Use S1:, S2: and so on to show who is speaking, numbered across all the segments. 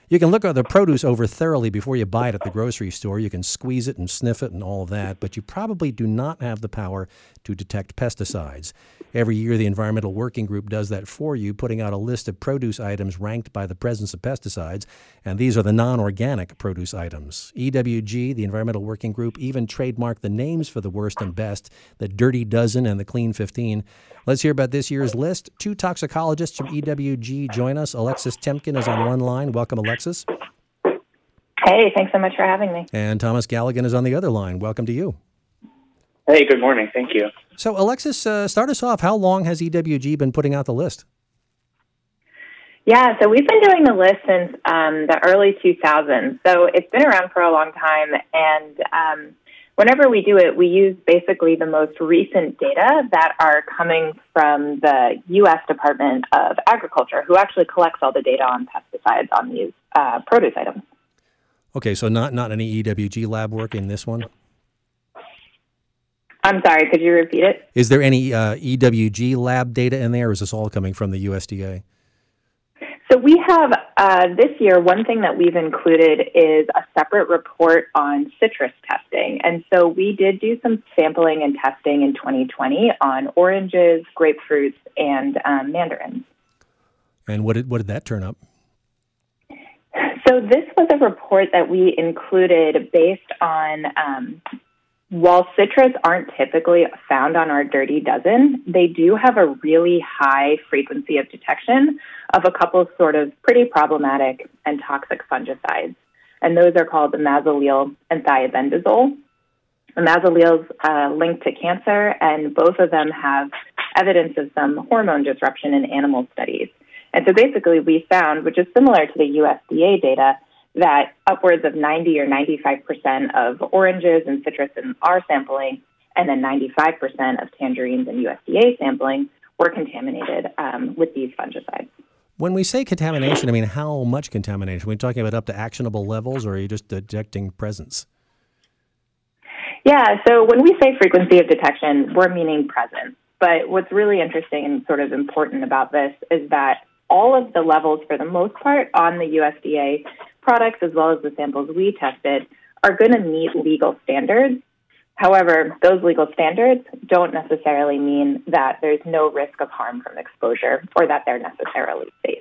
S1: You can look at the produce over thoroughly before you buy it at the grocery store. You can squeeze it and sniff it and all of that, but you probably do not have the power to detect pesticides. Every year, the Environmental Working Group does that for you, putting out a list of produce items ranked by the presence of pesticides, and these are the non-organic produce items. EWG, the Environmental Working Group, even trademarked the names for the worst and best, the Dirty Dozen and the Clean 15. Let's hear about this year's list. Two toxicologists from EWG join us. Alexis Temkin is on one line. Welcome, Alexis.
S2: Hey, thanks so much for having me.
S1: And Thomas Galligan is on the other line. Welcome to you.
S3: Hey, good morning. Thank you.
S1: So, Alexis, start us off. How long has EWG been putting out the list?
S2: Yeah, so we've been doing the list since the early 2000s. So it's been around for a long time. And whenever we do it, we use basically the most recent data that are coming from the U.S. Department of Agriculture, who actually collects all the data on pesticides on these produce items.
S1: Okay, so not any EWG lab work in this one?
S2: I'm sorry, could you repeat it?
S1: Is there any EWG lab data in there, or is this all coming from the USDA?
S2: So we have, this year, one thing that we've included is a separate report on citrus testing. And so we did do some sampling and testing in 2020 on oranges, grapefruits, and mandarins. And
S1: what did that turn up?
S2: So this was a report that we included based on, while citrus aren't typically found on our Dirty Dozen, they do have a really high frequency of detection of a couple sort of pretty problematic and toxic fungicides. And those are called the mazalil and thiabendazole. The mazalil's linked to cancer, and both of them have evidence of some hormone disruption in animal studies. And so basically we found, which is similar to the USDA data, that upwards of 90 or 95% of oranges and citrus in our sampling, and then 95% of tangerines in USDA sampling were contaminated with these fungicides.
S1: When we say contamination, I mean, how much contamination? Are we talking about up to actionable levels, or are you just detecting presence?
S2: Yeah, so when we say frequency of detection, we're meaning presence. But what's really interesting and sort of important about this is that all of the levels, for the most part, on the USDA products, as well as the samples we tested, are going to meet legal standards. However, those legal standards don't necessarily mean that there's no risk of harm from exposure or that they're necessarily safe.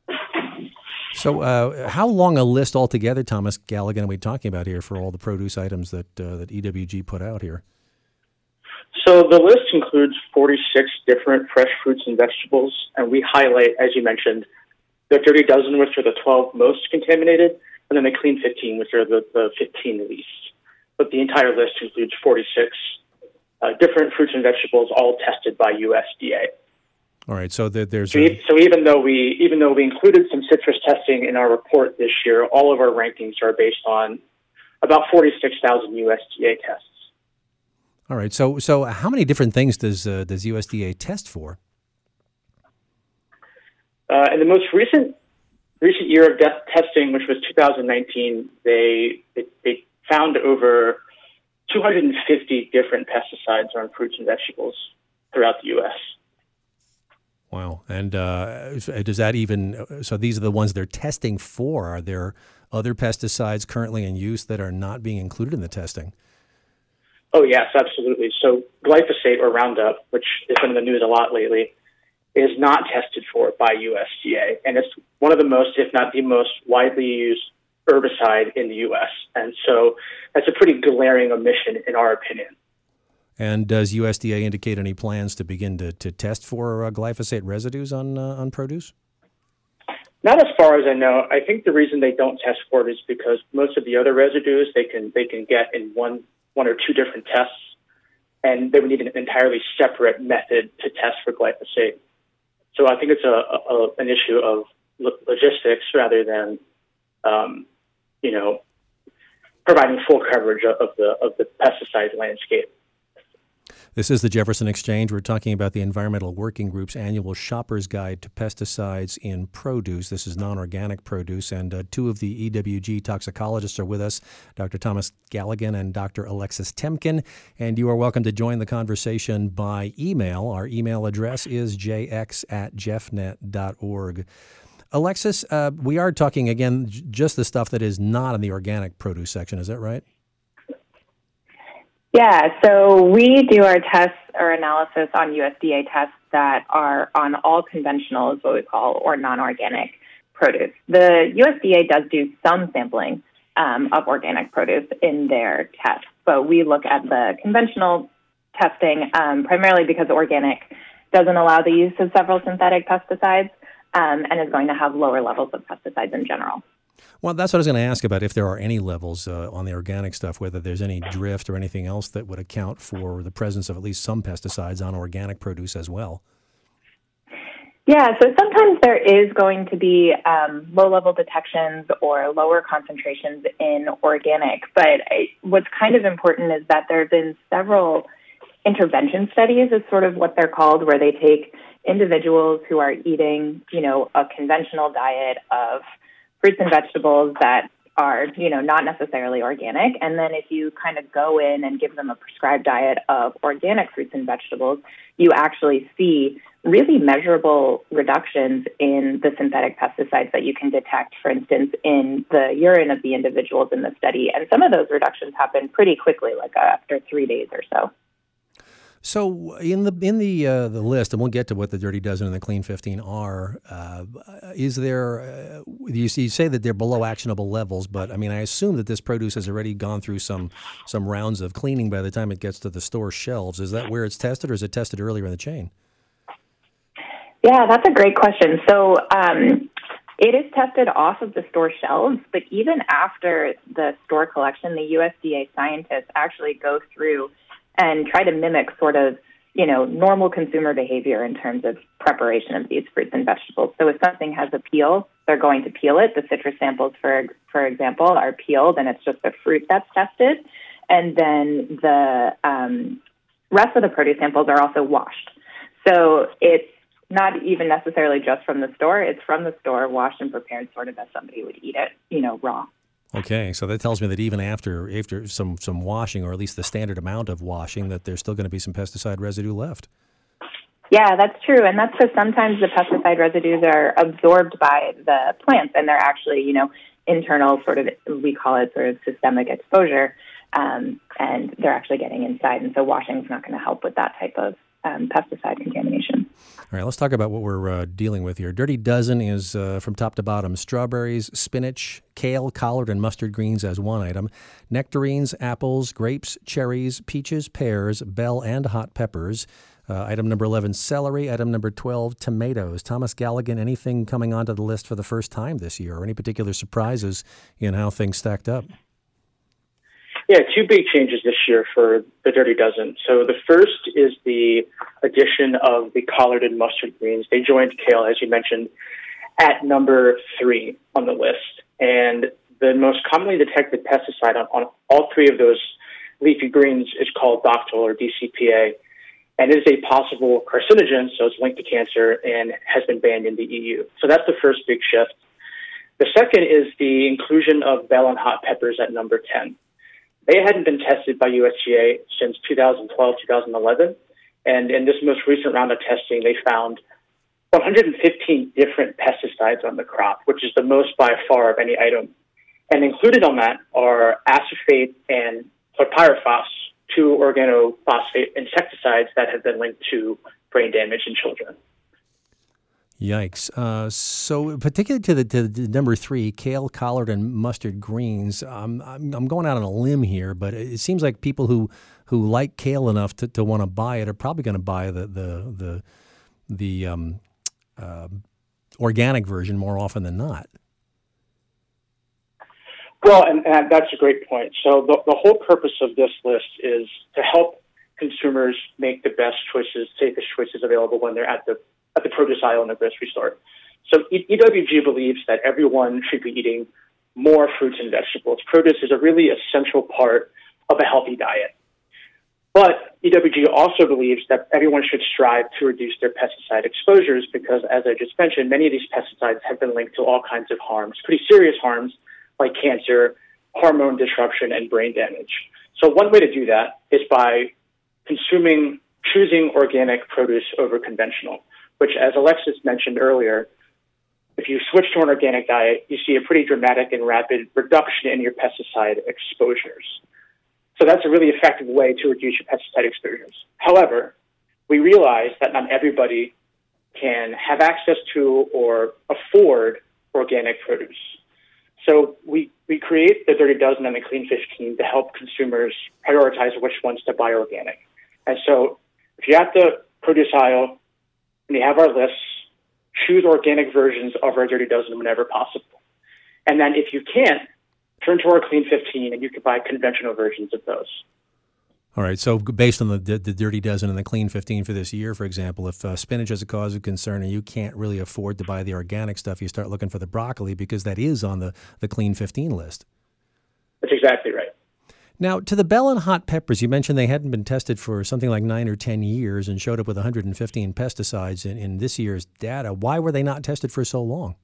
S1: So how long a list altogether, Thomas Galligan, are we talking about here for all the produce items that EWG put out here?
S3: So the list includes 46 different fresh fruits and vegetables, and we highlight, as you mentioned, the Dirty Dozen, which are the 12 most contaminated, and then the Clean 15, which are the 15 least. But the entire list includes 46 different fruits and vegetables, all tested by USDA.
S1: All right, so there's
S3: so even though we included some citrus testing in our report this year, all of our rankings are based on about 46,000 USDA tests.
S1: All right, so how many different things does USDA test for?
S3: In the most recent year of testing, which was 2019, they found over 250 different pesticides on fruits and vegetables throughout the U.S.
S1: Wow. And does that even, so these are the ones they're testing for. Are there other pesticides currently in use that are not being included in the testing?
S3: Oh, yes, absolutely. So glyphosate, or Roundup, which has been in the news a lot lately, is not tested for by USDA. And it's one of the most, if not the most, widely used herbicide in the U.S. And so that's a pretty glaring omission in our opinion.
S1: And does USDA indicate any plans to begin to test for glyphosate residues on produce?
S3: Not as far as I know. I think the reason they don't test for it is because most of the other residues they can get in one or two different tests, and they would need an entirely separate method to test for glyphosate. So I think it's an issue of logistics rather than, providing full coverage of the pesticide landscape.
S1: This is the Jefferson Exchange. We're talking about the Environmental Working Group's annual Shopper's Guide to Pesticides in Produce. This is non-organic produce, and two of the EWG toxicologists are with us, Dr. Thomas Galligan and Dr. Alexis Temkin, and you are welcome to join the conversation by email. Our email address is jx@jeffnet.org. Alexis, we are talking, again, just the stuff that is not in the organic produce section. Is that right?
S2: Yeah, so we do our tests or analysis on USDA tests that are on all conventional, is what we call, or non-organic produce. The USDA does do some sampling of organic produce in their tests, but we look at the conventional testing primarily because organic doesn't allow the use of several synthetic pesticides and is going to have lower levels of pesticides in general.
S1: Well, that's what I was going to ask about, if there are any levels on the organic stuff, whether there's any drift or anything else that would account for the presence of at least some pesticides on organic produce as well.
S2: Yeah, so sometimes there is going to be low-level detections or lower concentrations in organic, but what's kind of important is that there have been several intervention studies, is sort of what they're called, where they take individuals who are eating, a conventional diet of fruits and vegetables that are, not necessarily organic. And then if you kind of go in and give them a prescribed diet of organic fruits and vegetables, you actually see really measurable reductions in the synthetic pesticides that you can detect, for instance, in the urine of the individuals in the study. And some of those reductions happen pretty quickly, like after 3 days or so.
S1: So in the list, and we'll get to what the Dirty Dozen and the Clean 15 are, is there, you say that they're below actionable levels, but I mean, I assume that this produce has already gone through some rounds of cleaning by the time it gets to the store shelves. Is that where it's tested, or is it tested earlier in the chain?
S2: Yeah, that's a great question. So it is tested off of the store shelves, but even after the store collection, the USDA scientists actually go through and try to mimic sort of, normal consumer behavior in terms of preparation of these fruits and vegetables. So if something has a peel, they're going to peel it. The citrus samples, for example, are peeled, and it's just the fruit that's tested. And then the rest of the produce samples are also washed. So it's not even necessarily just from the store. It's from the store, washed and prepared sort of as somebody would eat it, raw.
S1: Okay, so that tells me that even after some washing, or at least the standard amount of washing, that there's still going to be some pesticide residue left.
S2: Yeah, that's true. And that's because sometimes the pesticide residues are absorbed by the plants, and they're actually, internal sort of, we call it sort of systemic exposure, and they're actually getting inside. And so washing is not going to help with that type of pesticide contamination.
S1: All right, let's talk about what we're dealing with here. Dirty Dozen is from top to bottom: strawberries, spinach, kale, collard, and mustard greens as one item, nectarines, apples, grapes, cherries, peaches, pears, bell and hot peppers. Item number 11, celery. Item number 12, tomatoes. Thomas Galligan, anything coming onto the list for the first time this year, or any particular surprises in how things stacked up?
S3: Yeah, 2 big changes this year for the Dirty Dozen. So the first is the addition of the collard and mustard greens. They joined kale, as you mentioned, at number 3 on the list. And the most commonly detected pesticide on all 3 of those leafy greens is called Dactyl, or DCPA, and it is a possible carcinogen, so it's linked to cancer and has been banned in the EU. So that's the first big shift. The second is the inclusion of bell and hot peppers at number 10. They hadn't been tested by USDA since 2012, 2011. And in this most recent round of testing, they found 115 different pesticides on the crop, which is the most by far of any item. And included on that are acephate and chlorpyrifos, 2 organophosphate insecticides that have been linked to brain damage in children.
S1: Yikes. So particularly to the number 3, kale, collard, and mustard greens, I'm going out on a limb here, but it seems like people who like kale enough to want to buy it are probably going to buy the organic version more often than not.
S3: Well, and that's a great point. So the whole purpose of this list is to help consumers make the best choices, safest choices available when they're at the produce aisle in the grocery store. So EWG believes that everyone should be eating more fruits and vegetables. Produce is a really essential part of a healthy diet. But EWG also believes that everyone should strive to reduce their pesticide exposures because, as I just mentioned, many of these pesticides have been linked to all kinds of harms, pretty serious harms like cancer, hormone disruption, and brain damage. So one way to do that is by choosing organic produce over conventional, which, as Alexis mentioned earlier, if you switch to an organic diet, you see a pretty dramatic and rapid reduction in your pesticide exposures. So that's a really effective way to reduce your pesticide exposures. However, we realize that not everybody can have access to or afford organic produce. So we create the Dirty Dozen and the Clean 15 to help consumers prioritize which ones to buy organic. And so if you're at the produce aisle and you have our lists, choose organic versions of our Dirty Dozen whenever possible. And then if you can't, turn to our Clean 15 and you can buy conventional versions of those.
S1: All right, so based on the Dirty Dozen and the Clean 15 for this year, for example, if spinach is a cause of concern and you can't really afford to buy the organic stuff, you start looking for the broccoli because that is on the Clean 15 list.
S3: That's exactly right.
S1: Now, to the bell and hot peppers, you mentioned they hadn't been tested for something like 9 or 10 years and showed up with 115 pesticides in this year's data. Why were they not tested for so long?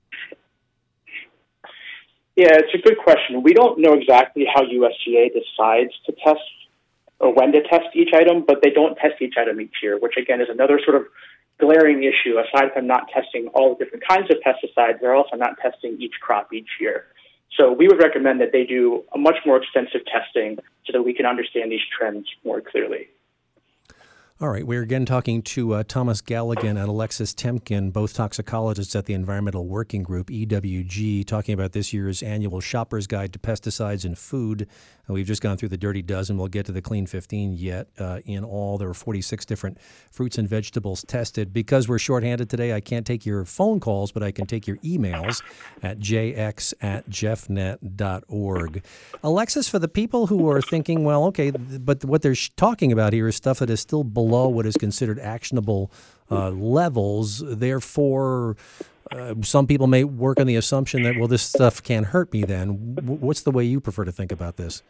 S3: Yeah, it's a good question. We don't know exactly how USDA decides to test or when to test each item, but they don't test each item each year, which again is another sort of glaring issue. Aside from not testing all the different kinds of pesticides, they're also not testing each crop each year. So we would recommend that they do a much more extensive testing so that we can understand these trends more clearly.
S1: All right, we're again talking to Thomas Galligan and Alexis Temkin, both toxicologists at the Environmental Working Group, EWG, talking about this year's annual Shopper's Guide to Pesticides in Food. We've just gone through the Dirty Dozen. We'll get to the Clean 15 yet. In all, there were 46 different fruits and vegetables tested. Because we're shorthanded today, I can't take your phone calls, but I can take your emails at jx@jeffnet.org. Alexis, for the people who are thinking, well, okay, but what they're talking about here is stuff that is still below what is considered actionable levels. Therefore, some people may work on the assumption that, well, this stuff can't hurt me then. What's the way you prefer to think about this?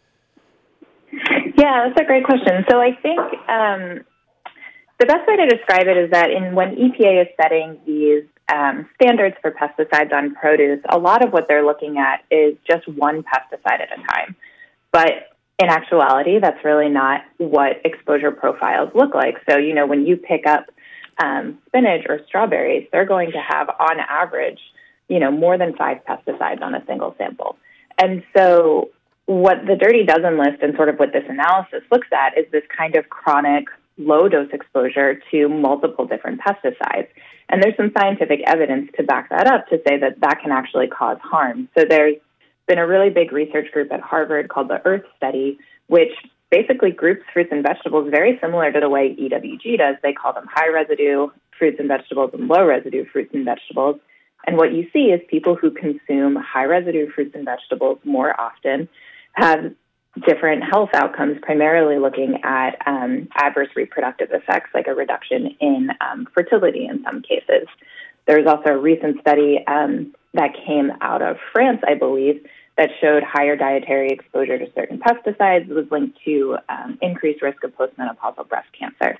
S2: Yeah, that's a great question. So I think the best way to describe it is that when EPA is setting these standards for pesticides on produce, a lot of what they're looking at is just one pesticide at a time. But in actuality, that's really not what exposure profiles look like. So, when you pick up spinach or strawberries, they're going to have, on average, more than 5 pesticides on a single sample. And so what the Dirty Dozen list and sort of what this analysis looks at is this kind of chronic low-dose exposure to multiple different pesticides. And there's some scientific evidence to back that up to say that that can actually cause harm. So there's been a really big research group at Harvard called the Earth Study, which basically groups fruits and vegetables very similar to the way EWG does. They call them high-residue fruits and vegetables and low-residue fruits and vegetables. And what you see is people who consume high-residue fruits and vegetables more often have different health outcomes, primarily looking at adverse reproductive effects, like a reduction in fertility in some cases. There's also a recent study that came out of France, I believe, that showed higher dietary exposure to certain pesticides was linked to increased risk of postmenopausal breast cancer.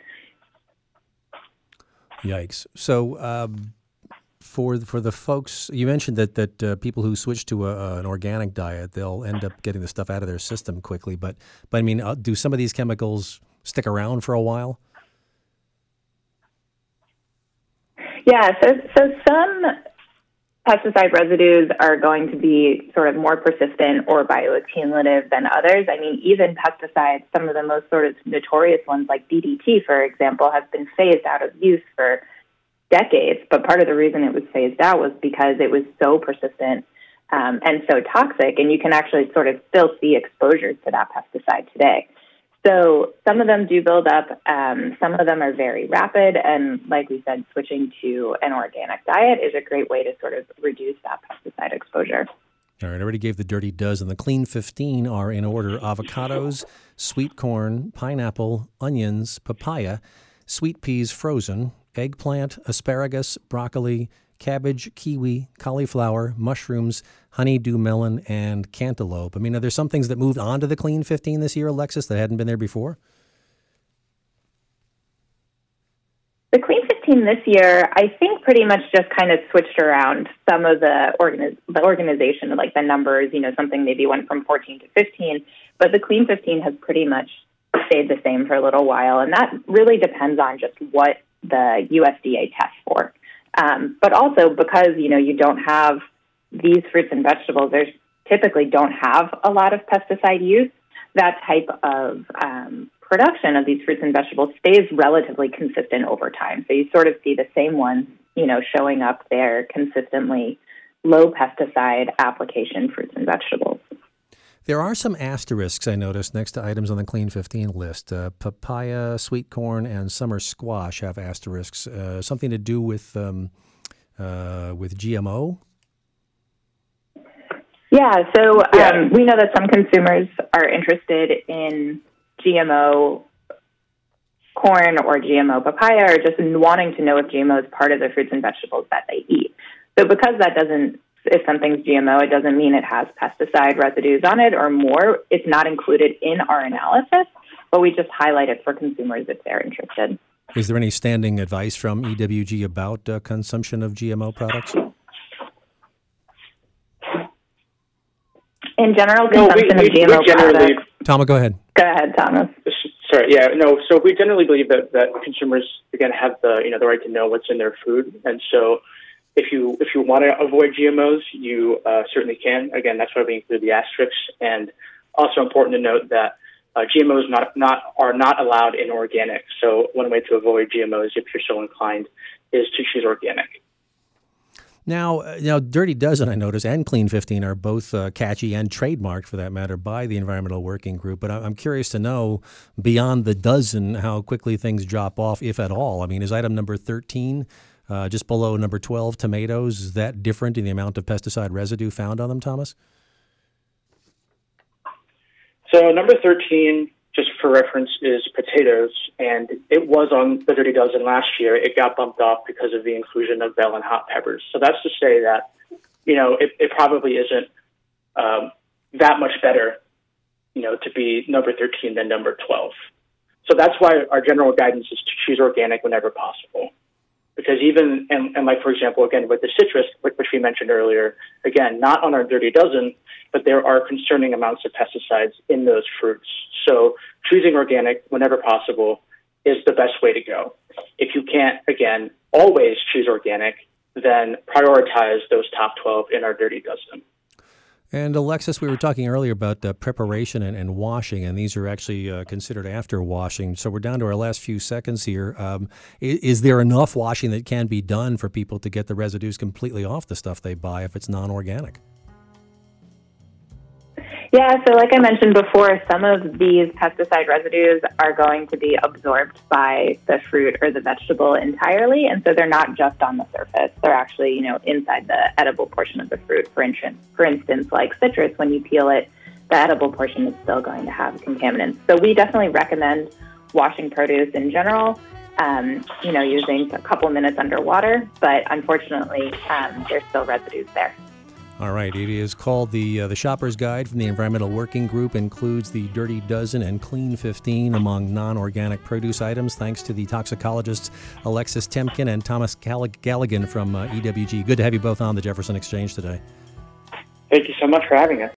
S1: Yikes. So for the folks, you mentioned that people who switch to an organic diet, they'll end up getting the stuff out of their system quickly. But I mean, do some of these chemicals stick around for a while?
S2: Yeah, so some pesticide residues are going to be sort of more persistent or bioaccumulative than others. I mean, even pesticides, some of the most sort of notorious ones like DDT, for example, have been phased out of use for decades. But part of the reason it was phased out was because it was so persistent and so toxic, and you can actually sort of still see exposures to that pesticide today. So some of them do build up. Some of them are very rapid. And like we said, switching to an organic diet is a great way to sort of reduce that pesticide exposure.
S1: All right, I already gave the Dirty Dozen. The Clean 15 are in order: avocados, sweet corn, pineapple, onions, papaya, sweet peas frozen, eggplant, asparagus, broccoli, cabbage, kiwi, cauliflower, mushrooms, honeydew melon, and cantaloupe. I mean, are there some things that moved on to the Clean 15 this year, Alexis, that hadn't been there before?
S2: The Clean 15 this year, I think pretty much just kind of switched around some of the organization, like the numbers, something maybe went from 14 to 15, but the Clean 15 has pretty much stayed the same for a little while, and that really depends on just what the USDA tests for. But also because, you don't have these fruits and vegetables, there's typically don't have a lot of pesticide use. That type of production of these fruits and vegetables stays relatively consistent over time. So you sort of see the same ones, showing up there consistently, low pesticide application fruits and vegetables.
S1: There are some asterisks I noticed next to items on the Clean 15 list. Papaya, sweet corn, and summer squash have asterisks. Something to do with GMO?
S2: Yeah, so we know that some consumers are interested in GMO corn or GMO papaya, or just wanting to know if GMO is part of the fruits and vegetables that they eat. So because if something's GMO, it doesn't mean it has pesticide residues on it or more. It's not included in our analysis, but we just highlight it for consumers if they're interested.
S1: Is there any standing advice from EWG about consumption of GMO products?
S2: In general, consumption of GMO products.
S1: Thomas, go ahead.
S2: Go ahead, Thomas.
S3: Sorry, yeah, no. So we generally believe that consumers, again, have the right to know what's in their food, and so if you want to avoid GMOs, you certainly can. Again, that's why we include the asterisks, and also important to note that GMOs are not allowed in organic. So one way to avoid GMOs, if you're so inclined, is to choose organic.
S1: Now, Dirty Dozen, I notice, and Clean 15 are both catchy and trademarked, for that matter, by the Environmental Working Group. But I'm curious to know, beyond the dozen, how quickly things drop off, if at all. I mean, is item number 13, just below number 12, tomatoes, is that different in the amount of pesticide residue found on them, Thomas?
S3: So number 13, just for reference, is potatoes, and it was on the Dirty Dozen last year. It got bumped off because of the inclusion of bell and hot peppers. So that's to say that, it probably isn't that much better, to be number 13 than number 12. So that's why our general guidance is to choose organic whenever possible. Because even, and like, for example, again, with the citrus, which we mentioned earlier, again, not on our Dirty Dozen, but there are concerning amounts of pesticides in those fruits. So choosing organic whenever possible is the best way to go. If you can't, again, always choose organic, then prioritize those top 12 in our Dirty Dozen.
S1: And Alexis, we were talking earlier about preparation and washing, and these are actually considered after washing. So we're down to our last few seconds here. Is there enough washing that can be done for people to get the residues completely off the stuff they buy if it's non-organic?
S2: Yeah, so like I mentioned before, some of these pesticide residues are going to be absorbed by the fruit or the vegetable entirely, and so they're not just on the surface. They're actually, inside the edible portion of the fruit. For instance, like citrus, when you peel it, the edible portion is still going to have contaminants. So we definitely recommend washing produce in general, using a couple minutes underwater, but unfortunately, there's still residues there.
S1: All right. It is called the Shopper's Guide from the Environmental Working Group, includes the Dirty Dozen and Clean 15 among non-organic produce items, thanks to the toxicologists Alexis Temkin and Thomas Galligan from EWG. Good to have you both on the Jefferson Exchange today.
S3: Thank you so much for having us.